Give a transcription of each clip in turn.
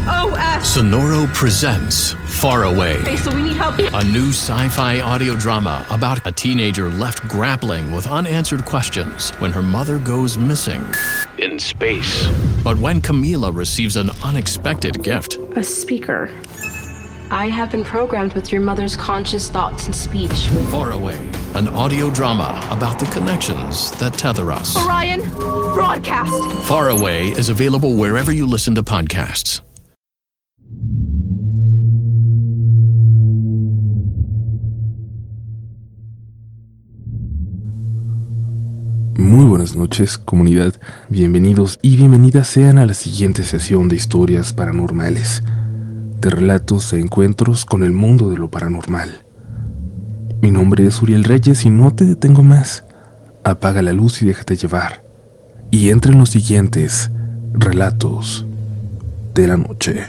Sonoro presents Far Away. Okay, so we need help. A new sci-fi audio drama about a teenager left grappling with unanswered questions when her mother goes missing in space. But when Camila receives an unexpected gift, A speaker. I have been programmed with your mother's conscious thoughts and speech. Far Away, an audio drama about the connections that tether us. Orion, broadcast. Far Away is available wherever you listen to podcasts. Muy buenas noches, comunidad. Bienvenidos y bienvenidas sean a la siguiente sesión de historias paranormales, de relatos e encuentros con el mundo de lo paranormal. Mi nombre es Uriel Reyes y no te detengo más. Apaga la luz y déjate llevar. Y entra en los siguientes relatos de la noche.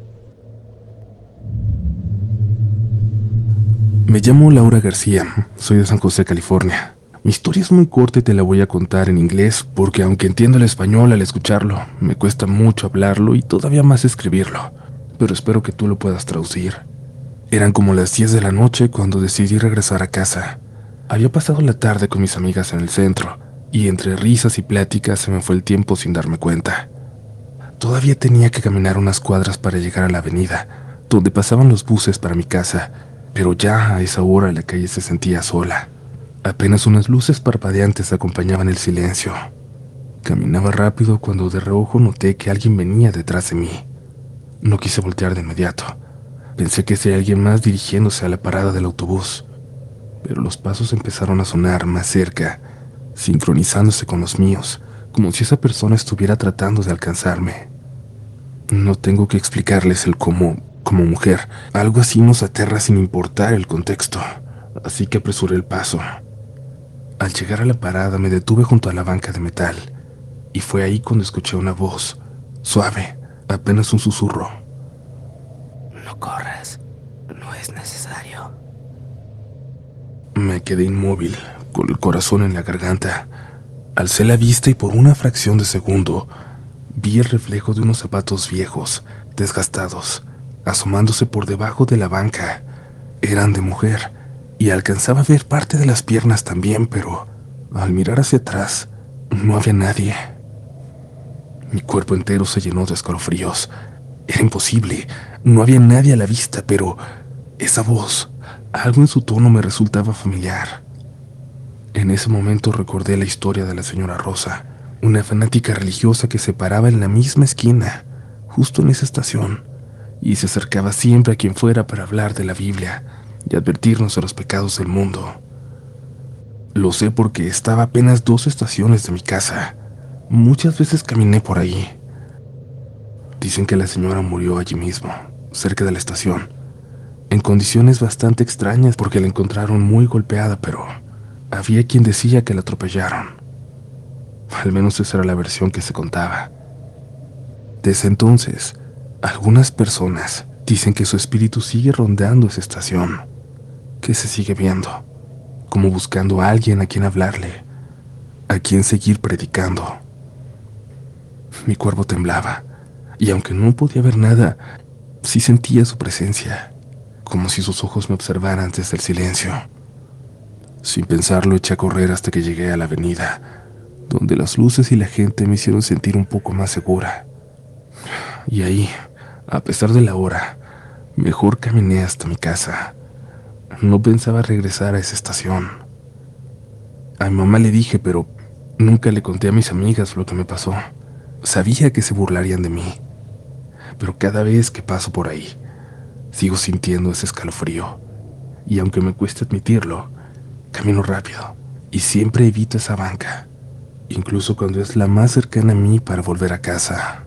Me llamo Laura García, soy de San José, California. Mi historia es muy corta y te la voy a contar en inglés porque aunque entiendo el español al escucharlo, me cuesta mucho hablarlo y todavía más escribirlo, pero espero que tú lo puedas traducir. Eran como las 10 de la noche cuando decidí regresar a casa. Había pasado la tarde con mis amigas en el centro y entre risas y pláticas se me fue el tiempo sin darme cuenta. Todavía tenía que caminar unas cuadras para llegar a la avenida, donde pasaban los buses para mi casa, pero ya a esa hora la calle se sentía sola. Apenas unas luces parpadeantes acompañaban el silencio. Caminaba rápido cuando de reojo noté que alguien venía detrás de mí. No quise voltear de inmediato. Pensé que sería alguien más dirigiéndose a la parada del autobús, pero los pasos empezaron a sonar más cerca, sincronizándose con los míos, como si esa persona estuviera tratando de alcanzarme. No tengo que explicarles el cómo, como mujer, algo así nos aterra sin importar el contexto, así que apresuré el paso. Al llegar a la parada me detuve junto a la banca de metal, y fue ahí cuando escuché una voz, suave, apenas un susurro. No corras, no es necesario. Me quedé inmóvil, con el corazón en la garganta. Alcé la vista y por una fracción de segundo vi el reflejo de unos zapatos viejos, desgastados, asomándose por debajo de la banca. Eran de mujer, y alcanzaba a ver parte de las piernas también, pero al mirar hacia atrás no había nadie. Mi cuerpo entero se llenó de escalofríos. Era imposible, no había nadie a la vista, pero esa voz, algo en su tono me resultaba familiar. En ese momento recordé la historia de la señora Rosa, una fanática religiosa que se paraba en la misma esquina, justo en esa estación, y se acercaba siempre a quien fuera para hablar de la Biblia y advertirnos de los pecados del mundo. Lo sé porque estaba a apenas 2 estaciones de mi casa. Muchas veces caminé por ahí. Dicen que la señora murió allí mismo, cerca de la estación, en condiciones bastante extrañas porque la encontraron muy golpeada, pero había quien decía que la atropellaron. Al menos esa era la versión que se contaba. Desde entonces, algunas personas dicen que su espíritu sigue rondando esa estación, que se sigue viendo, como buscando a alguien a quien hablarle, a quien seguir predicando. Mi cuerpo temblaba, y aunque no podía ver nada, sí sentía su presencia, como si sus ojos me observaran desde el silencio. Sin pensarlo, eché a correr hasta que llegué a la avenida, donde las luces y la gente me hicieron sentir un poco más segura. Y ahí, a pesar de la hora, mejor caminé hasta mi casa. No pensaba regresar a esa estación. A mi mamá le dije, pero nunca le conté a mis amigas lo que me pasó. Sabía que se burlarían de mí, pero cada vez que paso por ahí, sigo sintiendo ese escalofrío. Y aunque me cueste admitirlo, camino rápido y siempre evito esa banca, incluso cuando es la más cercana a mí para volver a casa.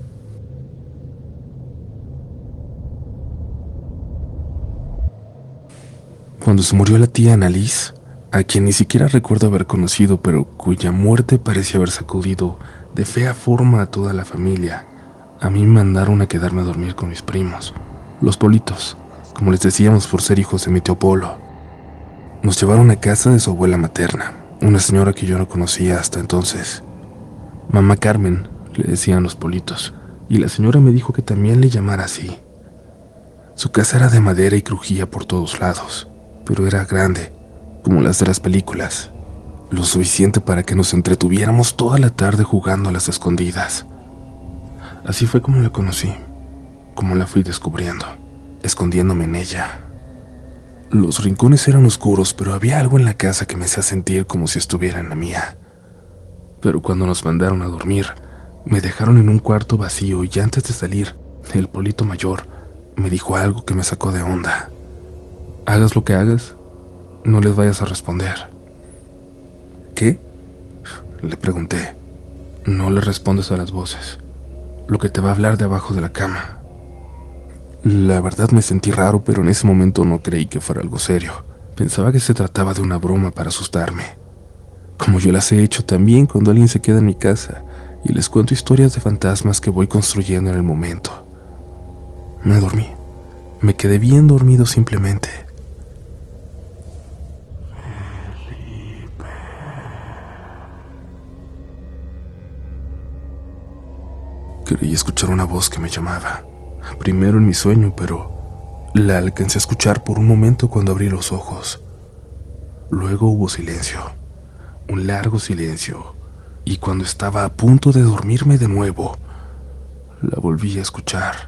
Cuando se murió la tía Annalise, a quien ni siquiera recuerdo haber conocido, pero cuya muerte parecía haber sacudido de fea forma a toda la familia, a mí me mandaron a quedarme a dormir con mis primos, los Politos, como les decíamos por ser hijos de mi tío Polo. Nos llevaron a casa de su abuela materna, una señora que yo no conocía hasta entonces. Mamá Carmen, le decían los Politos, y la señora me dijo que también le llamara así. Su casa era de madera y crujía por todos lados, pero era grande, como las de las películas, lo suficiente para que nos entretuviéramos toda la tarde jugando a las escondidas. Así fue como la conocí, como la fui descubriendo, escondiéndome en ella. Los rincones eran oscuros, pero había algo en la casa que me hacía sentir como si estuviera en la mía. Pero cuando nos mandaron a dormir, me dejaron en un cuarto vacío y antes de salir, el Polito Mayor me dijo algo que me sacó de onda. Hagas lo que hagas, no les vayas a responder. ¿Qué? Le pregunté. No le respondes a las voces. Lo que te va a hablar de abajo de la cama. La verdad me sentí raro, pero en ese momento no creí que fuera algo serio. Pensaba que se trataba de una broma para asustarme. Como yo las he hecho también cuando alguien se queda en mi casa y les cuento historias de fantasmas que voy construyendo en el momento. Me dormí. Me quedé bien dormido simplemente. Creí escuchar una voz que me llamaba. Primero en mi sueño, pero la alcancé a escuchar por un momento cuando abrí los ojos. Luego hubo silencio, un largo silencio, y cuando estaba a punto de dormirme de nuevo, la volví a escuchar.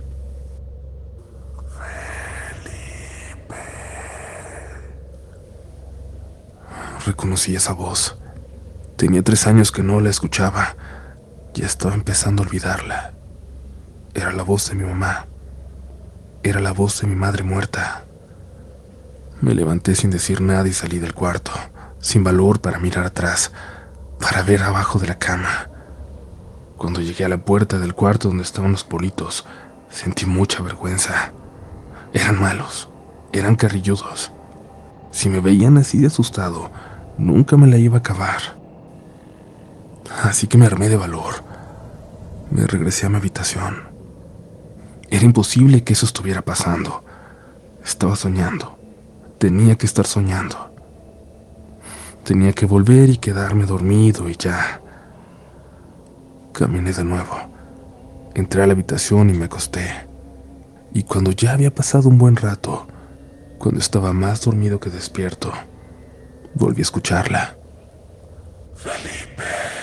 Reconocí esa voz. Tenía 3 años que no la escuchaba. Ya estaba empezando a olvidarla. Era la voz de mi mamá. Era la voz de mi madre muerta. Me levanté sin decir nada y salí del cuarto, sin valor para mirar atrás, para ver abajo de la cama. Cuando llegué a la puerta del cuarto donde estaban los politos, sentí mucha vergüenza. Eran malos, eran carrilludos. Si me veían así de asustado, nunca me la iba a acabar. Así que me armé de valor. Me regresé a mi habitación. Era imposible que eso estuviera pasando. Estaba soñando. Tenía que estar soñando. Tenía que volver y quedarme dormido y ya. Caminé de nuevo. Entré a la habitación y me acosté. Y cuando ya había pasado un buen rato, cuando estaba más dormido que despierto, volví a escucharla. Felipe,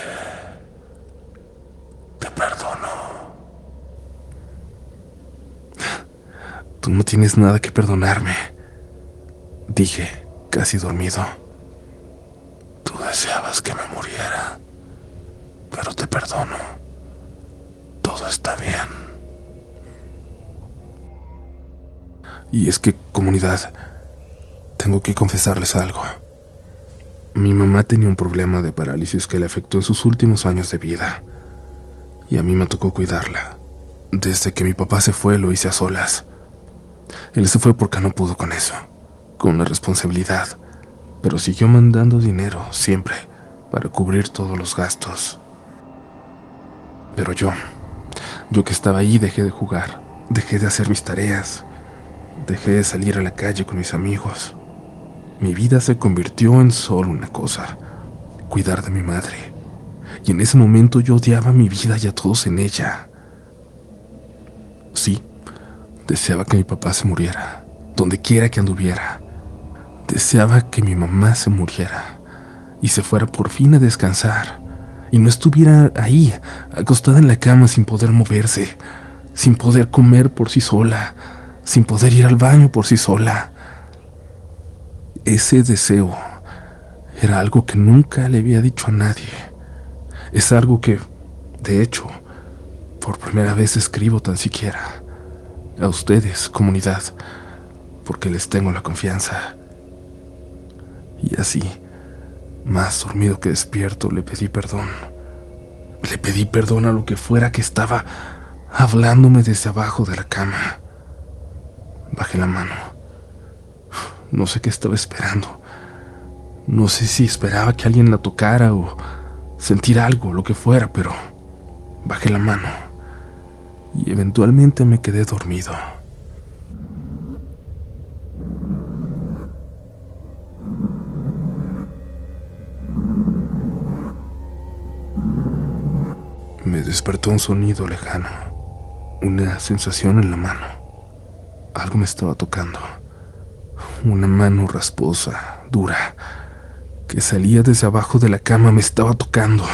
te perdono. Tú no tienes nada que perdonarme, dije, casi dormido. Tú deseabas que me muriera, pero te perdono. Todo está bien. Y es que, comunidad, tengo que confesarles algo. Mi mamá tenía un problema de parálisis que le afectó en sus últimos años de vida. Y a mí me tocó cuidarla. Desde que mi papá se fue, lo hice a solas. Él se fue porque no pudo con eso, con la responsabilidad, pero siguió mandando dinero, siempre, para cubrir todos los gastos. Pero yo que estaba ahí, dejé de jugar, dejé de hacer mis tareas, dejé de salir a la calle con mis amigos. Mi vida se convirtió en solo una cosa: cuidar de mi madre. Y en ese momento yo odiaba mi vida y a todos en ella. Sí, deseaba que mi papá se muriera, donde quiera que anduviera. Deseaba que mi mamá se muriera y se fuera por fin a descansar, y no estuviera ahí, acostada en la cama sin poder moverse, sin poder comer por sí sola, sin poder ir al baño por sí sola. Ese deseo era algo que nunca le había dicho a nadie. Es algo que, de hecho, por primera vez escribo tan siquiera. A ustedes, comunidad, porque les tengo la confianza. Y así, más dormido que despierto, le pedí perdón. Le pedí perdón a lo que fuera que estaba hablándome desde abajo de la cama. Bajé la mano. No sé qué estaba esperando. No sé si esperaba que alguien la tocara o sentir algo, lo que fuera, pero bajé la mano y eventualmente me quedé dormido. Me despertó un sonido lejano, una sensación en la mano. Algo me estaba tocando. Una mano rasposa, dura, que salía desde abajo de la cama me estaba tocando.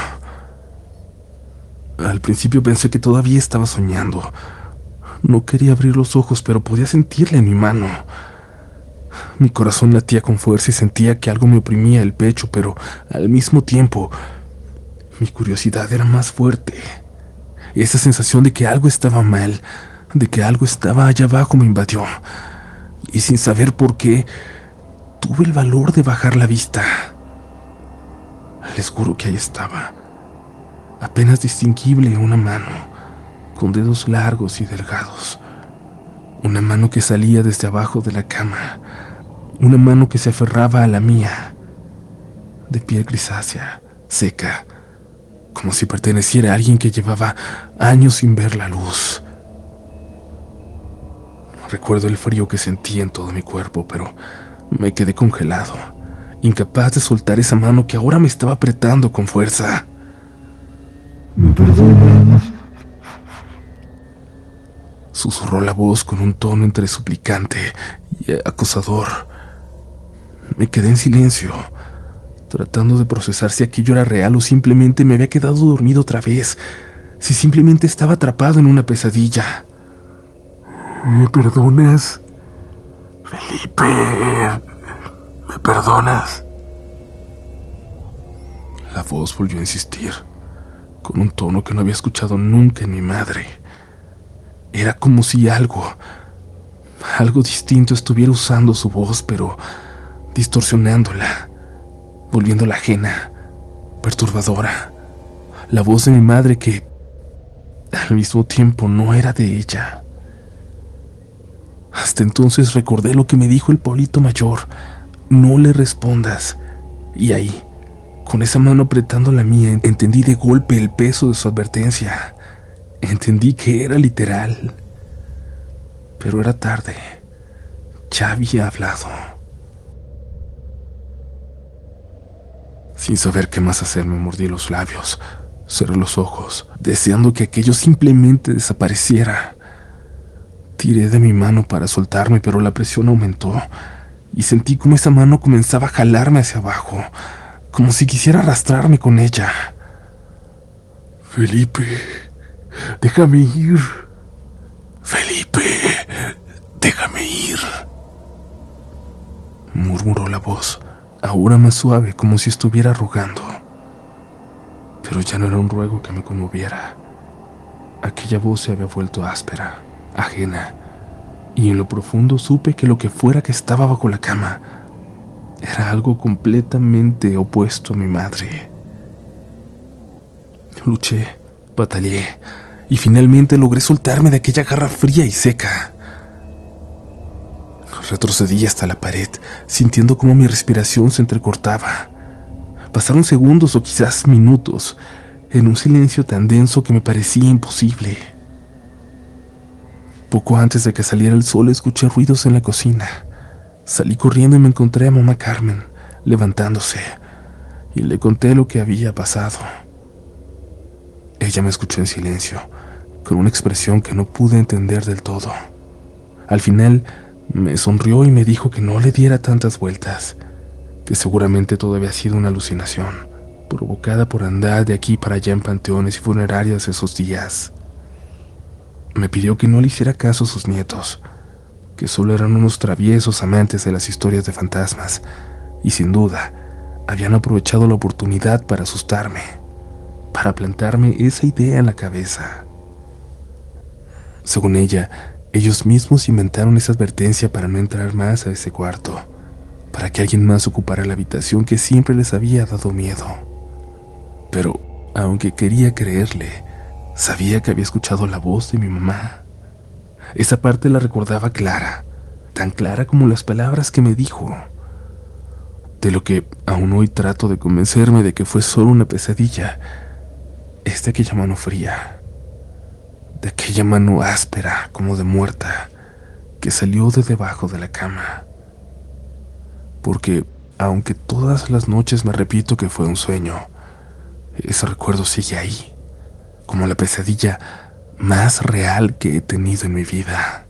Al principio pensé que todavía estaba soñando. No quería abrir los ojos, pero podía sentirla en mi mano. Mi corazón latía con fuerza y sentía que algo me oprimía el pecho, pero al mismo tiempo mi curiosidad era más fuerte. Esa sensación de que algo estaba mal, de que algo estaba allá abajo me invadió. Y sin saber por qué, tuve el valor de bajar la vista. Les juro que ahí estaba, apenas distinguible una mano, con dedos largos y delgados. Una mano que salía desde abajo de la cama. Una mano que se aferraba a la mía, de piel grisácea, seca, como si perteneciera a alguien que llevaba años sin ver la luz. Recuerdo el frío que sentí en todo mi cuerpo, pero me quedé congelado, incapaz de soltar esa mano que ahora me estaba apretando con fuerza. ¿Me perdonas? Susurró la voz con un tono entre suplicante y acosador. Me quedé en silencio, tratando de procesar si aquello era real o simplemente me había quedado dormido otra vez, si simplemente estaba atrapado en una pesadilla. ¿Me perdonas? Felipe, ¿me perdonas? La voz volvió a insistir, con un tono que no había escuchado nunca en mi madre. Era como si algo distinto estuviera usando su voz, pero distorsionándola, volviéndola ajena, perturbadora. La voz de mi madre que, al mismo tiempo, no era de ella. Hasta entonces recordé lo que me dijo el Polito Mayor: no le respondas. Y ahí, con esa mano apretando la mía, entendí de golpe el peso de su advertencia. Entendí que era literal. Pero era tarde. Ya había hablado. Sin saber qué más hacer, me mordí los labios, cerré los ojos, deseando que aquello simplemente desapareciera. Tiré de mi mano para soltarme, pero la presión aumentó y sentí como esa mano comenzaba a jalarme hacia abajo, como si quisiera arrastrarme con ella. Felipe, déjame ir. Felipe, déjame ir. Murmuró la voz, ahora más suave, como si estuviera rogando. Pero ya no era un ruego que me conmoviera. Aquella voz se había vuelto áspera, ajena, y en lo profundo supe que lo que fuera que estaba bajo la cama era algo completamente opuesto a mi madre. Luché, batallé, y finalmente logré soltarme de aquella garra fría y seca. Retrocedí hasta la pared, sintiendo cómo mi respiración se entrecortaba. Pasaron segundos o quizás minutos, en un silencio tan denso que me parecía imposible. Poco antes de que saliera el sol, escuché ruidos en la cocina. Salí corriendo y me encontré a mamá Carmen, levantándose, y le conté lo que había pasado. Ella me escuchó en silencio, con una expresión que no pude entender del todo. Al final, me sonrió y me dijo que no le diera tantas vueltas, que seguramente todo había sido una alucinación, provocada por andar de aquí para allá en panteones y funerarias esos días. Me pidió que no le hiciera caso a sus nietos, que solo eran unos traviesos amantes de las historias de fantasmas, y sin duda, habían aprovechado la oportunidad para asustarme, para plantarme esa idea en la cabeza. Según ella, ellos mismos inventaron esa advertencia para no entrar más a ese cuarto, para que alguien más ocupara la habitación que siempre les había dado miedo. Pero, aunque quería creerle, sabía que había escuchado la voz de mi mamá. Esa parte la recordaba clara, tan clara como las palabras que me dijo. De lo que aún hoy trato de convencerme de que fue solo una pesadilla, es de aquella mano fría, de aquella mano áspera como de muerta que salió de debajo de la cama. Porque, aunque todas las noches me repito que fue un sueño, ese recuerdo sigue ahí, como la pesadilla más real que he tenido en mi vida.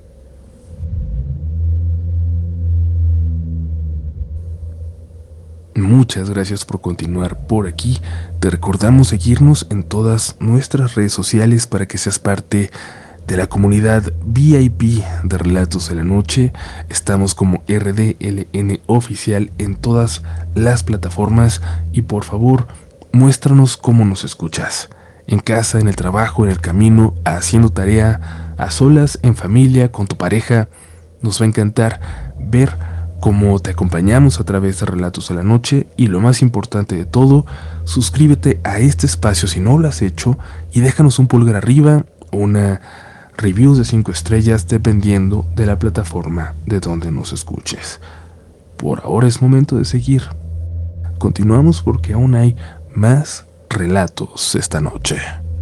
Muchas gracias por continuar por aquí. Te recordamos seguirnos en todas nuestras redes sociales para que seas parte de la comunidad VIP de Relatos de la Noche. Estamos como RDLN Oficial en todas las plataformas y por favor, muéstranos cómo nos escuchas. En casa, en el trabajo, en el camino, haciendo tarea, a solas, en familia, con tu pareja. Nos va a encantar ver cómo te acompañamos a través de Relatos de la Noche y lo más importante de todo, suscríbete a este espacio si no lo has hecho y déjanos un pulgar arriba o una review de 5 estrellas dependiendo de la plataforma de donde nos escuches. Por ahora es momento de seguir. Continuamos porque aún hay más relatos esta noche.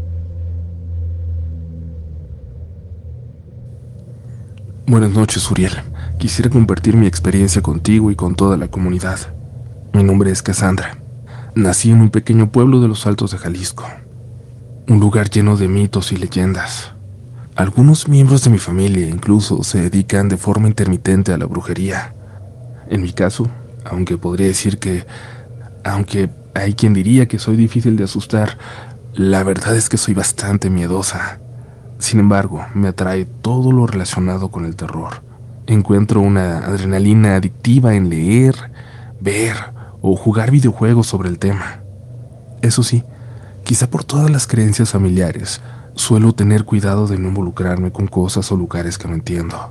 Buenas noches, Uriel. Quisiera compartir mi experiencia contigo y con toda la comunidad. Mi nombre es Cassandra. Nací en un pequeño pueblo de los Altos de Jalisco, un lugar lleno de mitos y leyendas. Algunos miembros de mi familia incluso se dedican de forma intermitente a la brujería. En mi caso, aunque podría decir que, aunque hay quien diría que soy difícil de asustar, la verdad es que soy bastante miedosa. Sin embargo, me atrae todo lo relacionado con el terror. Encuentro una adrenalina adictiva en leer, ver o jugar videojuegos sobre el tema. Eso sí, quizá por todas las creencias familiares, suelo tener cuidado de no involucrarme con cosas o lugares que no entiendo.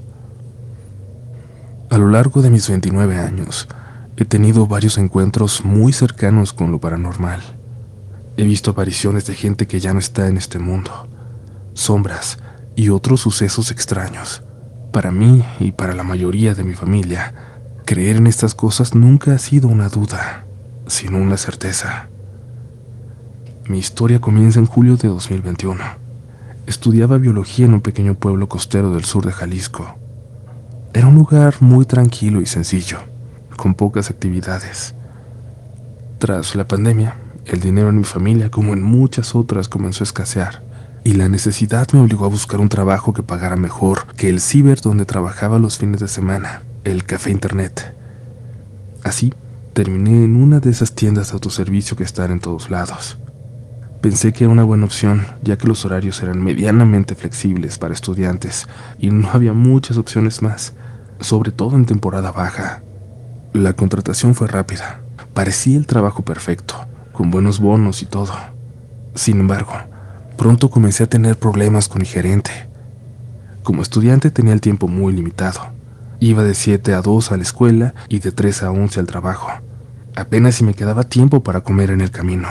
A lo largo de mis 29 años, he tenido varios encuentros muy cercanos con lo paranormal. He visto apariciones de gente que ya no está en este mundo, sombras y otros sucesos extraños. Para mí y para la mayoría de mi familia, creer en estas cosas nunca ha sido una duda, sino una certeza. Mi historia comienza en julio de 2021. Estudiaba biología en un pequeño pueblo costero del sur de Jalisco. Era un lugar muy tranquilo y sencillo, con pocas actividades. Tras la pandemia, el dinero en mi familia, como en muchas otras, comenzó a escasear, y la necesidad me obligó a buscar un trabajo que pagara mejor que el ciber donde trabajaba los fines de semana, el café internet. Así, terminé en una de esas tiendas de autoservicio que están en todos lados. Pensé que era una buena opción, ya que los horarios eran medianamente flexibles para estudiantes y no había muchas opciones más, sobre todo en temporada baja. La contratación fue rápida. Parecía el trabajo perfecto, con buenos bonos y todo. Sin embargo, pronto comencé a tener problemas con mi gerente. Como estudiante tenía el tiempo muy limitado. Iba de 7 a 2 a la escuela y de 3 a 11 al trabajo. Apenas si me quedaba tiempo para comer en el camino.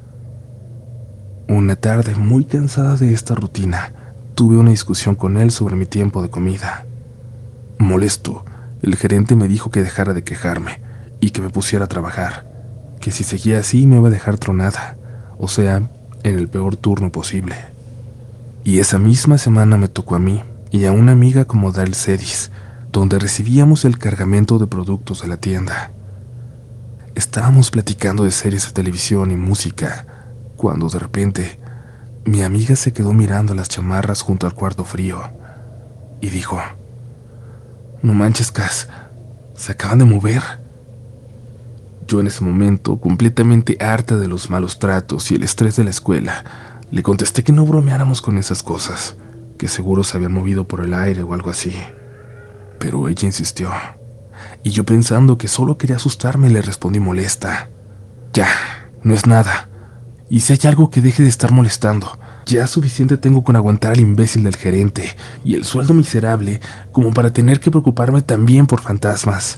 Una tarde, muy cansada de esta rutina, tuve una discusión con él sobre mi tiempo de comida. Molesto, el gerente me dijo que dejara de quejarme y que me pusiera a trabajar, que si seguía así me iba a dejar tronada, o sea, en el peor turno posible. Y esa misma semana me tocó a mí y a una amiga acomodar el Cedis, donde recibíamos el cargamento de productos de la tienda. Estábamos platicando de series de televisión y música, cuando de repente mi amiga se quedó mirando las chamarras junto al cuarto frío y dijo: «No manches, Cas, se acaban de mover». Yo en ese momento, completamente harta de los malos tratos y el estrés de la escuela, le contesté que no bromeáramos con esas cosas, que seguro se habían movido por el aire o algo así. Pero ella insistió, y yo pensando que solo quería asustarme le respondí molesta: «Ya, no es nada. Y si hay algo, que deje de estar molestando. Ya suficiente tengo con aguantar al imbécil del gerente y el sueldo miserable como para tener que preocuparme también por fantasmas».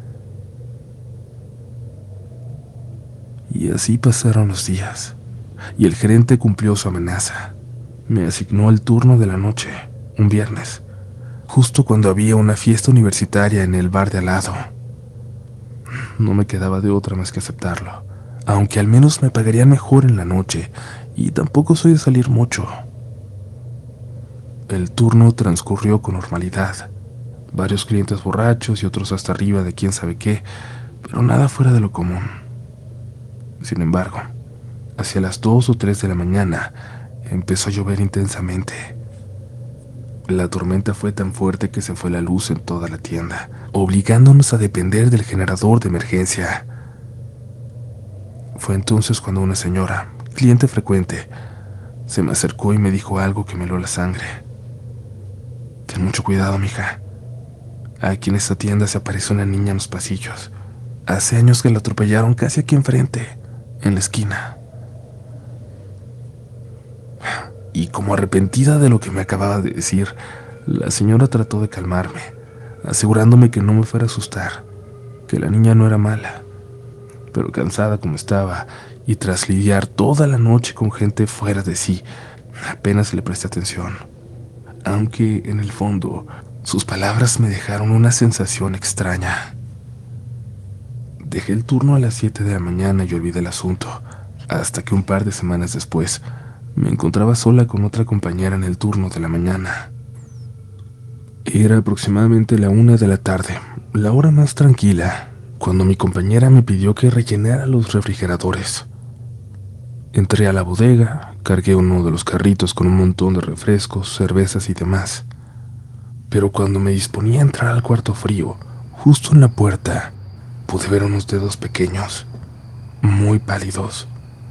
Y así pasaron los días, y el gerente cumplió su amenaza. Me asignó el turno de la noche, un viernes, justo cuando había una fiesta universitaria en el bar de al lado. No me quedaba de otra más que aceptarlo, aunque al menos me pagarían mejor en la noche, y tampoco soy de salir mucho. El turno transcurrió con normalidad. Varios clientes borrachos y otros hasta arriba de quién sabe qué, pero nada fuera de lo común. Sin embargo, hacia las 2 o 3 de la mañana empezó a llover intensamente, La tormenta fue tan fuerte que se fue la luz en toda la tienda, obligándonos a depender del generador de emergencia. Fue entonces cuando una señora, cliente frecuente, se me acercó y me dijo algo que me heló la sangre. Ten mucho cuidado, mija. Aquí en esta tienda se aparece una niña en los pasillos. Hace años que la atropellaron casi aquí enfrente, en la esquina. Y como arrepentida de lo que me acababa de decir, la señora trató de calmarme, asegurándome que no me fuera a asustar, que la niña no era mala. Pero cansada como estaba, y tras lidiar toda la noche con gente fuera de sí, apenas le presté atención. Aunque en el fondo, sus palabras me dejaron una sensación extraña. Dejé el turno a las 7 de la mañana y olvidé el asunto, hasta que un par de semanas después me encontraba sola con otra compañera en el turno de la mañana. Era aproximadamente la 1 de la tarde, la hora más tranquila, cuando mi compañera me pidió que rellenara los refrigeradores. Entré a la bodega, cargué uno de los carritos con un montón de refrescos, cervezas y demás. Pero cuando me disponía a entrar al cuarto frío, justo en la puerta, pude ver unos dedos pequeños, muy pálidos.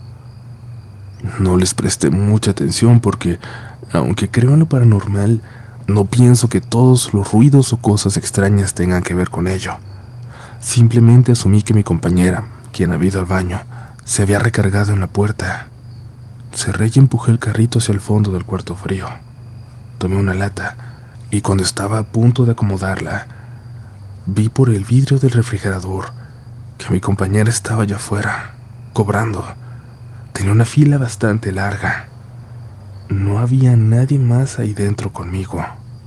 No les presté mucha atención porque, aunque creo en lo paranormal, no pienso que todos los ruidos o cosas extrañas tengan que ver con ello. Simplemente asumí que mi compañera, quien había ido al baño, se había recargado en la puerta. Cerré y empujé el carrito hacia el fondo del cuarto frío. Tomé una lata y cuando estaba a punto de acomodarla, vi por el vidrio del refrigerador que mi compañera estaba allá afuera, cobrando. Tenía una fila bastante larga. No había nadie más ahí dentro conmigo.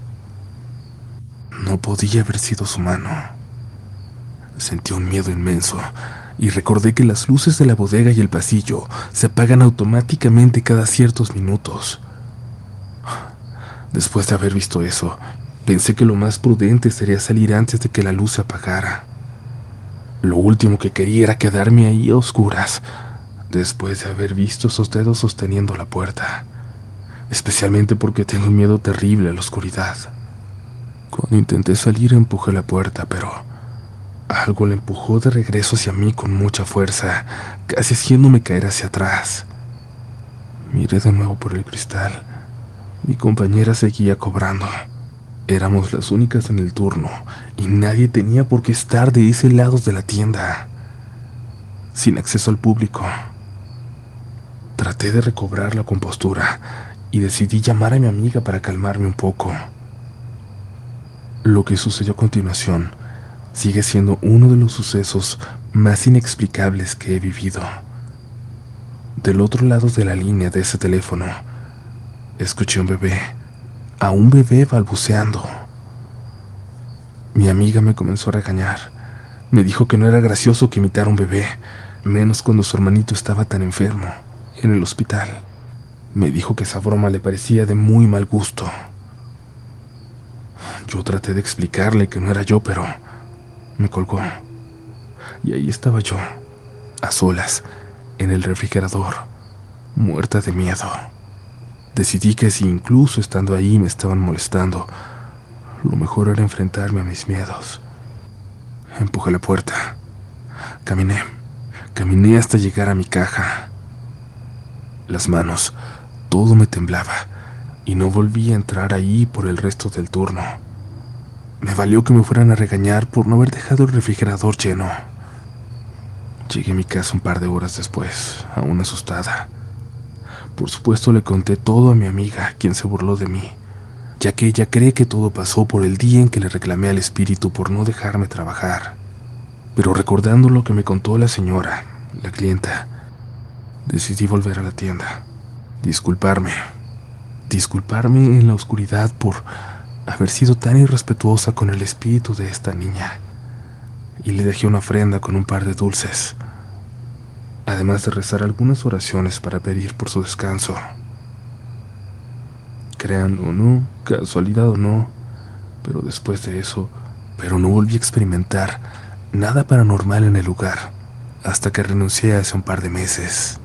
No podía haber sido su mano. Sentí un miedo inmenso y recordé que las luces de la bodega y el pasillo se apagan automáticamente cada ciertos minutos. Después de haber visto eso, pensé que lo más prudente sería salir antes de que la luz se apagara. Lo último que quería era quedarme ahí a oscuras, después de haber visto esos dedos sosteniendo la puerta, especialmente porque tengo un miedo terrible a la oscuridad. Cuando intenté salir empujé la puerta, pero algo la empujó de regreso hacia mí con mucha fuerza, casi haciéndome caer hacia atrás. Miré de nuevo por el cristal. Mi compañera seguía cobrando. Éramos las únicas en el turno y nadie tenía por qué estar de ese lado de la tienda, sin acceso al público. Traté de recobrar la compostura y decidí llamar a mi amiga para calmarme un poco. Lo que sucedió a continuación sigue siendo uno de los sucesos más inexplicables que he vivido. Del otro lado de la línea de ese teléfono, escuché a un bebé balbuceando. Mi amiga me comenzó a regañar. Me dijo que no era gracioso que imitara a un bebé, menos cuando su hermanito estaba tan enfermo, en el hospital. Me dijo que esa broma le parecía de muy mal gusto. Yo traté de explicarle que no era yo, pero me colgó. Y ahí estaba yo, a solas, en el refrigerador, muerta de miedo. Decidí que si incluso estando ahí me estaban molestando, lo mejor era enfrentarme a mis miedos. Empujé la puerta. Caminé hasta llegar a mi caja. Las manos, todo me temblaba, y no volví a entrar ahí por el resto del turno. Me valió que me fueran a regañar por no haber dejado el refrigerador lleno. Llegué a mi casa un par de horas después, aún asustada. Por supuesto le conté todo a mi amiga, quien se burló de mí, ya que ella cree que todo pasó por el día en que le reclamé al espíritu por no dejarme trabajar. Pero recordando lo que me contó la señora, la clienta, decidí volver a la tienda, disculparme en la oscuridad por haber sido tan irrespetuosa con el espíritu de esta niña, y le dejé una ofrenda con un par de dulces, además de rezar algunas oraciones para pedir por su descanso. Crean o no, casualidad o no, pero después de eso, no volví a experimentar nada paranormal en el lugar, hasta que renuncié hace un par de meses.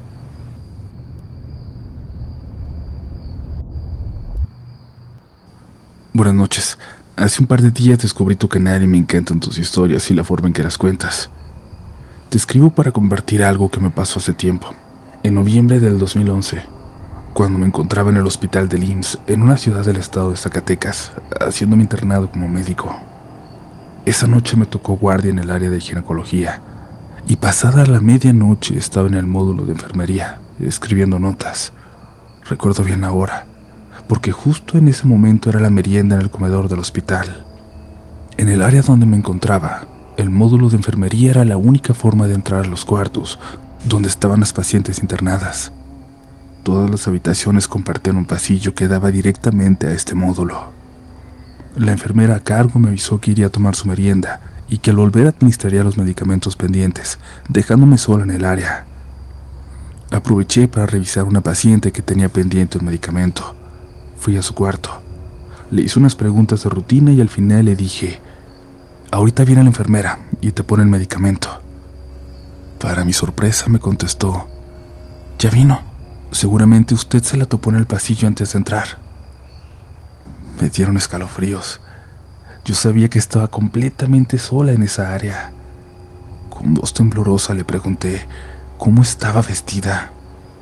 Buenas noches. Hace un par de días descubrí tu canal y me encantan tus historias y la forma en que las cuentas. Te escribo para compartir algo que me pasó hace tiempo, en noviembre del 2011, cuando me encontraba en el hospital del IMSS en una ciudad del estado de Zacatecas, haciendo mi internado como médico. Esa noche me tocó guardia en el área de ginecología, y pasada la medianoche estaba en el módulo de enfermería, escribiendo notas. Recuerdo bien la hora, porque justo en ese momento era la merienda en el comedor del hospital. En el área donde me encontraba, el módulo de enfermería era la única forma de entrar a los cuartos, donde estaban las pacientes internadas. Todas las habitaciones compartían un pasillo que daba directamente a este módulo. La enfermera a cargo me avisó que iría a tomar su merienda y que al volver administraría los medicamentos pendientes, dejándome sola en el área. Aproveché para revisar una paciente que tenía pendiente un medicamento. Fui a su cuarto. Le hice unas preguntas de rutina y al final le dije: ahorita viene la enfermera y te pone el medicamento. Para mi sorpresa me contestó: ya vino. Seguramente usted se la topó en el pasillo antes de entrar. Me dieron escalofríos. Yo sabía que estaba completamente sola en esa área. Con voz temblorosa le pregunté cómo estaba vestida.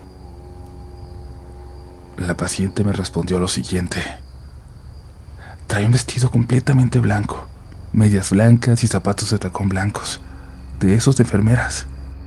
La paciente me respondió lo siguiente: trae un vestido completamente blanco, medias blancas y zapatos de tacón blancos, de esos de enfermeras.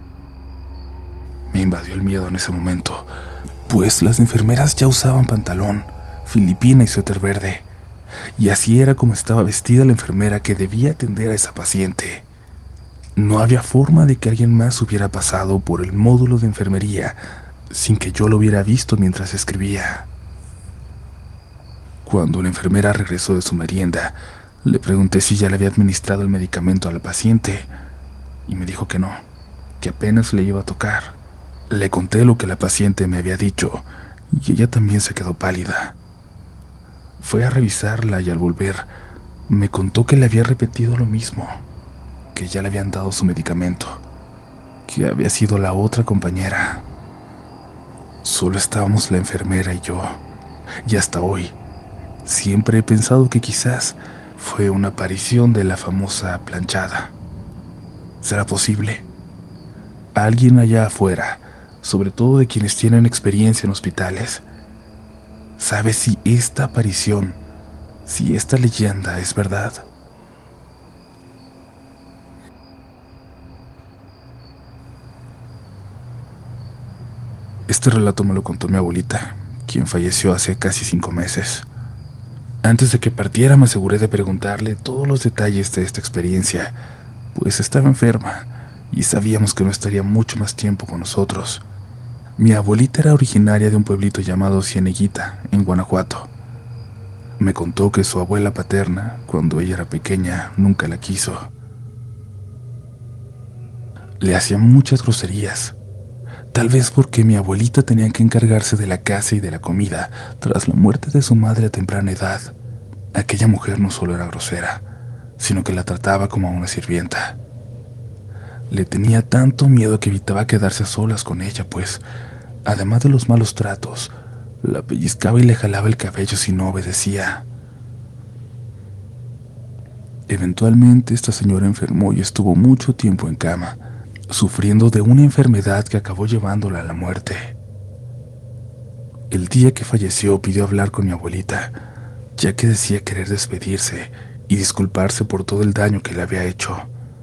Me invadió el miedo en ese momento, pues las enfermeras ya usaban pantalón, filipina y suéter verde, y así era como estaba vestida la enfermera que debía atender a esa paciente. No había forma de que alguien más hubiera pasado por el módulo de enfermería sin que yo lo hubiera visto mientras escribía. Cuando la enfermera regresó de su merienda, le pregunté si ya le había administrado el medicamento a la paciente, y me dijo que no, que apenas le iba a tocar. Le conté lo que la paciente me había dicho, y ella también se quedó pálida. Fue a revisarla y al volver, me contó que le había repetido lo mismo, que ya le habían dado su medicamento, que había sido la otra compañera. Solo estábamos la enfermera y yo, y hasta hoy siempre he pensado que quizás fue una aparición de la famosa planchada. ¿Será posible? Alguien allá afuera, sobre todo de quienes tienen experiencia en hospitales, sabe si esta aparición, si esta leyenda es verdad. Este relato me lo contó mi abuelita, quien falleció hace casi 5 meses. Antes de que partiera me aseguré de preguntarle todos los detalles de esta experiencia, pues estaba enferma y sabíamos que no estaría mucho más tiempo con nosotros. Mi abuelita era originaria de un pueblito llamado Cieneguita, en Guanajuato. Me contó que su abuela paterna, cuando ella era pequeña, nunca la quiso. Le hacía muchas groserías, tal vez porque mi abuelita tenía que encargarse de la casa y de la comida tras la muerte de su madre a temprana edad. Aquella mujer no solo era grosera, sino que la trataba como a una sirvienta. Le tenía tanto miedo que evitaba quedarse a solas con ella, pues, además de los malos tratos, la pellizcaba y le jalaba el cabello si no obedecía. Eventualmente esta señora enfermó y estuvo mucho tiempo en cama, sufriendo de una enfermedad que acabó llevándola a la muerte. El día que falleció pidió hablar con mi abuelita, ya que decía querer despedirse y disculparse por todo el daño que le había hecho.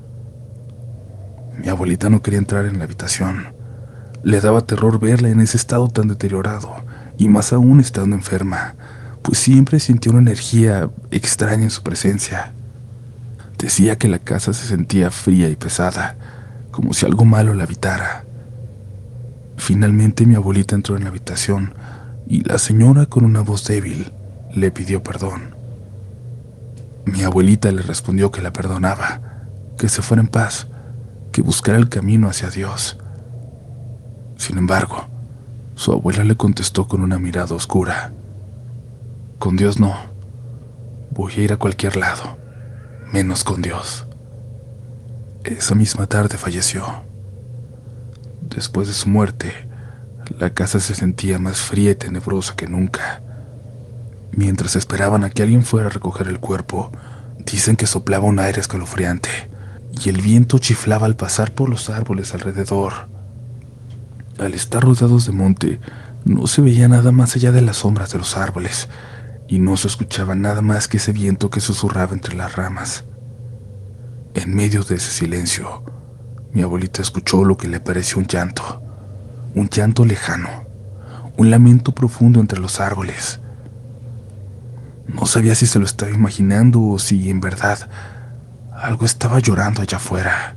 Mi abuelita no quería entrar en la habitación. Le daba terror verla en ese estado tan deteriorado, y más aún estando enferma, pues siempre sintió una energía extraña en su presencia. Decía que la casa se sentía fría y pesada, como si algo malo la habitara. Finalmente mi abuelita entró en la habitación y la señora, con una voz débil, le pidió perdón. Mi abuelita le respondió que la perdonaba, que se fuera en paz, que buscara el camino hacia Dios. Sin embargo, su abuela le contestó con una mirada oscura: con Dios no, voy a ir a cualquier lado, menos con Dios. Esa misma tarde falleció. Después de su muerte, la casa se sentía más fría y tenebrosa que nunca. Mientras esperaban a que alguien fuera a recoger el cuerpo, dicen que soplaba un aire escalofriante y el viento chiflaba al pasar por los árboles alrededor. Al estar rodeados de monte, no se veía nada más allá de las sombras de los árboles y no se escuchaba nada más que ese viento que susurraba entre las ramas. En medio de ese silencio, mi abuelita escuchó lo que le pareció un llanto lejano, un lamento profundo entre los árboles. No sabía si se lo estaba imaginando o si en verdad algo estaba llorando allá afuera.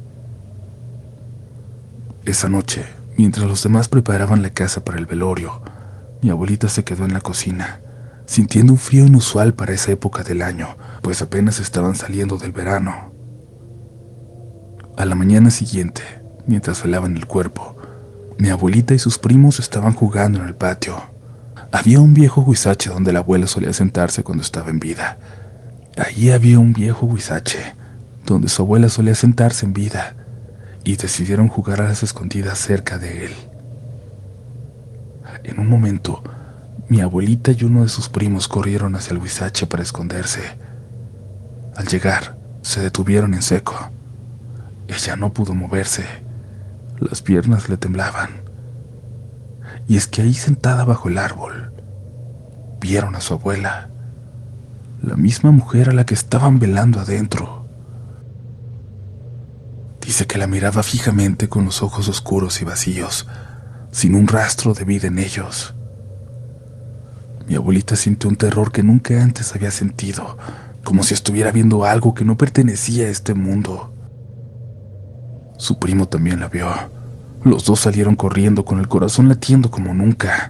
Esa noche, mientras los demás preparaban la casa para el velorio, mi abuelita se quedó en la cocina, sintiendo un frío inusual para esa época del año, pues apenas estaban saliendo del verano. A la mañana siguiente, mientras velaban el cuerpo, mi abuelita y sus primos estaban jugando en el patio. Había un viejo huizache donde la abuela solía sentarse cuando estaba en vida. Allí había un viejo huizache donde su abuela solía sentarse en vida, y decidieron jugar a las escondidas cerca de él. En un momento, mi abuelita y uno de sus primos corrieron hacia el huizache para esconderse. Al llegar, se detuvieron en seco. Ella no pudo moverse. Las piernas le temblaban. Y es que ahí sentada bajo el árbol, vieron a su abuela, la misma mujer a la que estaban velando adentro. Dice que la miraba fijamente con los ojos oscuros y vacíos, sin un rastro de vida en ellos. Mi abuelita sintió un terror que nunca antes había sentido, como si estuviera viendo algo que no pertenecía a este mundo. Su primo también la vio. Los dos salieron corriendo con el corazón latiendo como nunca.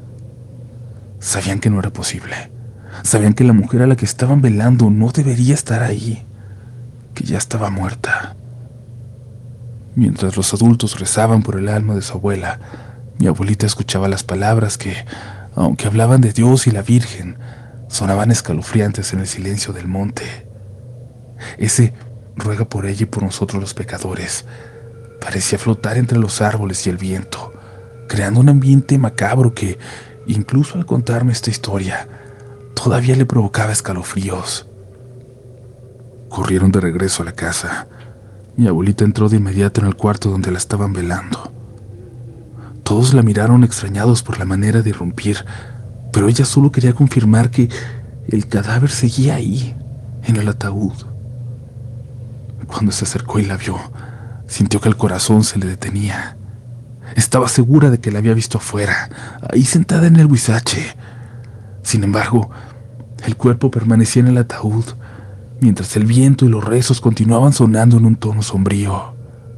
Sabían que no era posible. Sabían que la mujer a la que estaban velando no debería estar ahí, que ya estaba muerta. Mientras los adultos rezaban por el alma de su abuela, mi abuelita escuchaba las palabras que, aunque hablaban de Dios y la Virgen, sonaban escalofriantes en el silencio del monte. Ese ruega por ella y por nosotros los pecadores parecía flotar entre los árboles y el viento, creando un ambiente macabro que, incluso al contarme esta historia, todavía le provocaba escalofríos. Corrieron de regreso a la casa. Mi abuelita entró de inmediato en el cuarto donde la estaban velando. Todos la miraron extrañados por la manera de irrumpir, pero ella solo quería confirmar que el cadáver seguía ahí, en el ataúd. Cuando se acercó y la vio, sintió que el corazón se le detenía. Estaba segura de que la había visto afuera, ahí sentada en el huizache. Sin embargo, el cuerpo permanecía en el ataúd, mientras el viento y los rezos continuaban sonando en un tono sombrío.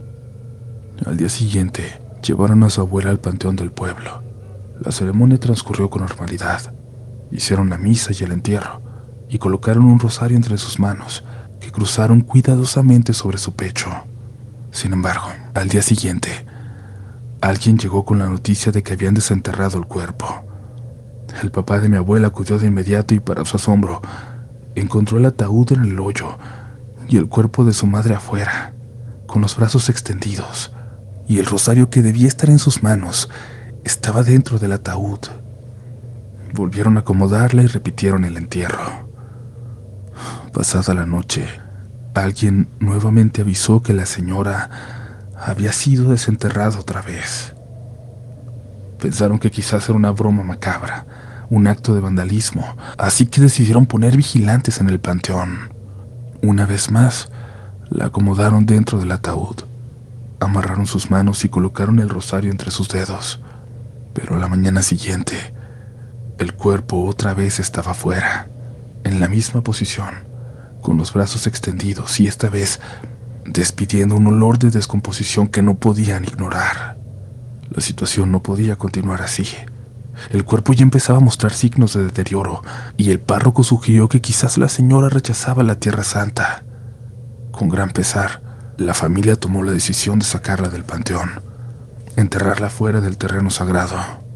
Al día siguiente, llevaron a su abuela al panteón del pueblo. La ceremonia transcurrió con normalidad. Hicieron la misa y el entierro, y colocaron un rosario entre sus manos, que cruzaron cuidadosamente sobre su pecho. Sin embargo, al día siguiente, alguien llegó con la noticia de que habían desenterrado el cuerpo. El papá de mi abuela acudió de inmediato y, para su asombro, encontró el ataúd en el hoyo y el cuerpo de su madre afuera, con los brazos extendidos, y el rosario que debía estar en sus manos estaba dentro del ataúd. Volvieron a acomodarla y repitieron el entierro. Pasada la noche, alguien nuevamente avisó que la señora había sido desenterrada otra vez. Pensaron que quizás era una broma macabra, un acto de vandalismo, así que decidieron poner vigilantes en el panteón. Una vez más, la acomodaron dentro del ataúd, amarraron sus manos y colocaron el rosario entre sus dedos. Pero a la mañana siguiente, el cuerpo otra vez estaba fuera, en la misma posición, con los brazos extendidos y esta vez despidiendo un olor de descomposición que no podían ignorar. La situación no podía continuar así. El cuerpo ya empezaba a mostrar signos de deterioro y el párroco sugirió que quizás la señora rechazaba la Tierra Santa. Con gran pesar, la familia tomó la decisión de sacarla del panteón, enterrarla fuera del terreno sagrado.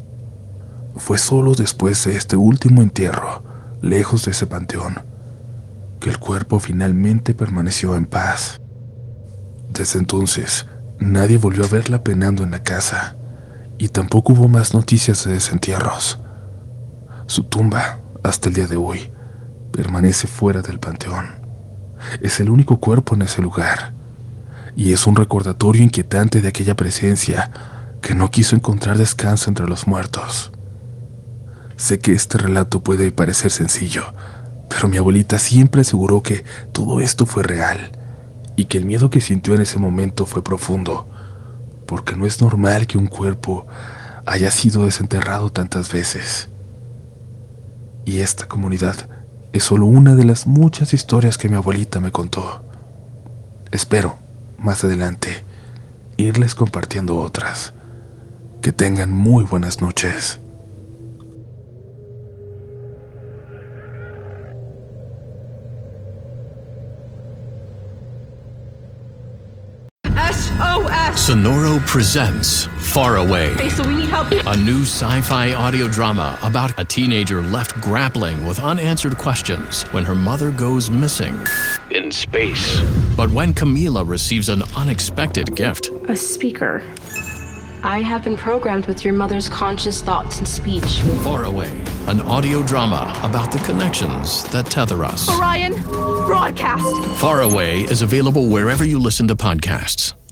Fue solo después de este último entierro, lejos de ese panteón, que el cuerpo finalmente permaneció en paz. Desde entonces, nadie volvió a verla penando en la casa, y tampoco hubo más noticias de desentierros. Su tumba hasta el día de hoy, permanece fuera del panteón. Es el único cuerpo en ese lugar, y es un recordatorio inquietante de aquella presencia que no quiso encontrar descanso entre los muertos. Sé que este relato puede parecer sencillo, pero mi abuelita siempre aseguró que todo esto fue real y que el miedo que sintió en ese momento fue profundo, porque no es normal que un cuerpo haya sido desenterrado tantas veces. Y esta comunidad es solo una de las muchas historias que mi abuelita me contó. Espero, más adelante, irles compartiendo otras. Que tengan muy buenas noches. SOS! Sonoro presents Far Away, Hey, so we need help. a new sci-fi audio drama about a teenager left grappling with unanswered questions when her mother goes missing in space. But when Camila receives an unexpected gift, A speaker. I have been programmed with your mother's conscious thoughts and speech. Far Away, an audio drama about the connections that tether us. Orion, broadcast. Far Away is available wherever you listen to podcasts.